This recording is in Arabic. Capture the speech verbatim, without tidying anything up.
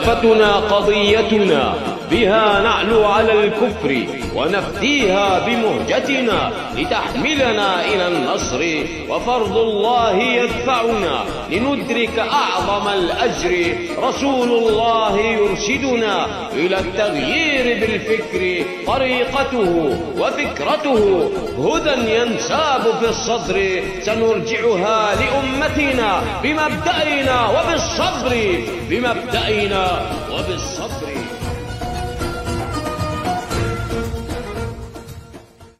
خلافتنا قضيتنا، بها نعلو على الكفر ونفديها بمهجتنا، لتحملنا إلى النصر وفرض الله يدفعنا، لندرك أعظم الأجر. رسول الله يرشدنا إلى التغيير بالفكر، طريقته وفكرته هدى ينساب في الصدر، سنرجعها لأمتنا بمبدأنا وبالصبر، بمبدأنا وبالصبر.